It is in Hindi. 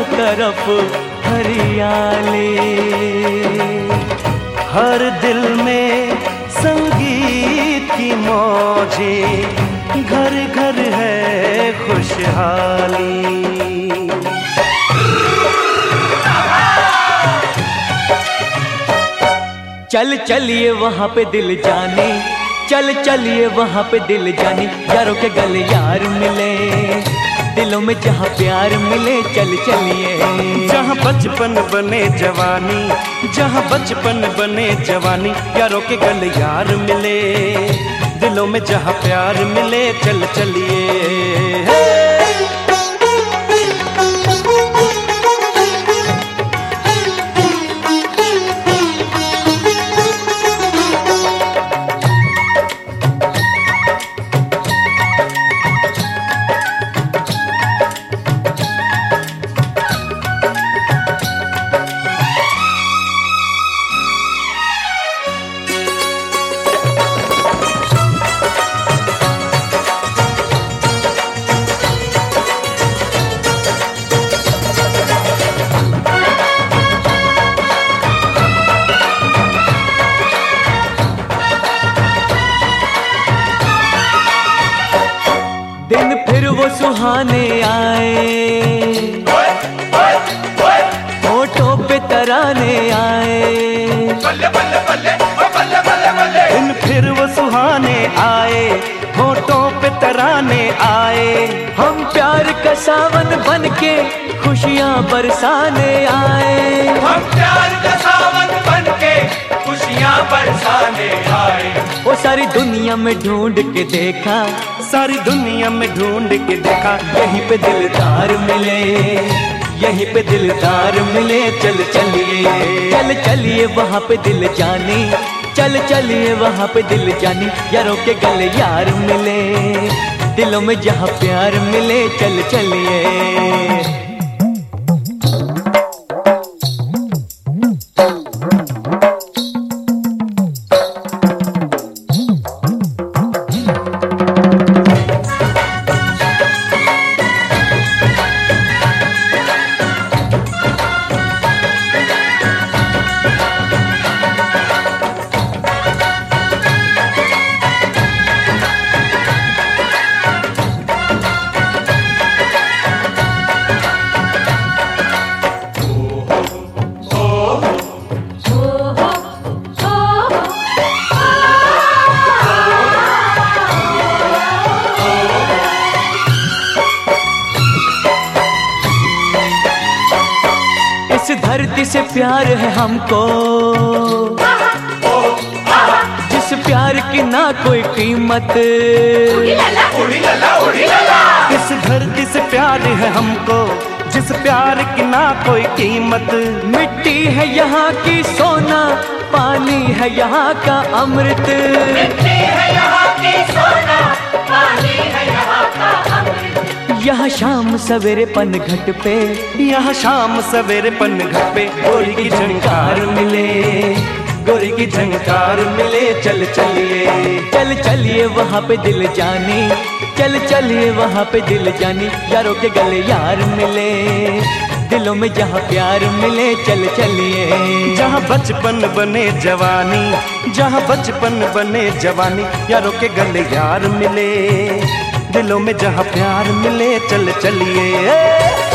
तरफ हरियाली। हर दिल में संगीत की मौजें, घर घर है खुशहाली। चल चलिए वहाँ पे दिल जाने, चल चलिए वहाँ पे दिल जाने, यारों के गले यार मिले, दिलों में जहाँ प्यार मिले। चल चलिए जहाँ बचपन बने जवानी, जहाँ बचपन बने जवानी, यारों के गले यार मिले, दिलों में जहाँ प्यार मिले। चल चलिए दिन फिर वो सुहाने आए, होठों पे तराने आए। दिन फिर वो सुहाने आए, होठों पे तराने आए। हम प्यार का सावन बन के खुशियाँ बरसाने आए। हम प्यार का सावन बन के खुशियाँ बरसाने आए। वो सारी दुनिया में ढूंढ के देखा, सारी दुनिया में ढूंढ के देखा, यहीं पे दिलदार मिले, यहीं पे दिलदार मिले। चल चलिए, चल चलिए वहाँ पे दिल जाने, चल चलिए वहाँ पे दिल जाने, यारों के गले यार मिले, दिलों में जहाँ प्यार मिले। चल चलिए इस धरती से प्यार है हमको, जिस प्यार की ना कोई कीमत। इस धरती से प्यार है हमको, जिस प्यार की ना कोई कीमत। मिट्टी है यहाँ की सोना, पानी है यहाँ का अमृत। मिट्टी है यहाँ की सोना, पानी है यहाँ का अमृत। यहाँ शाम सवेरे पनघट पे, यहाँ शाम सवेरे पनघट पे गोरी की झंकार मिले, गोरी की झंकार मिले। चल चलिए, चल चलिए वहाँ पे दिल जाने, चल चलिए वहाँ पे दिल जाने, यारों के गले यार मिले, दिलों में जहाँ प्यार मिले। चल चलिए जहाँ बचपन बने जवानी, जहाँ बचपन बने जवानी, यारों के गले यार मिले, दिलों में जहाँ प्यार मिले। चल चलिए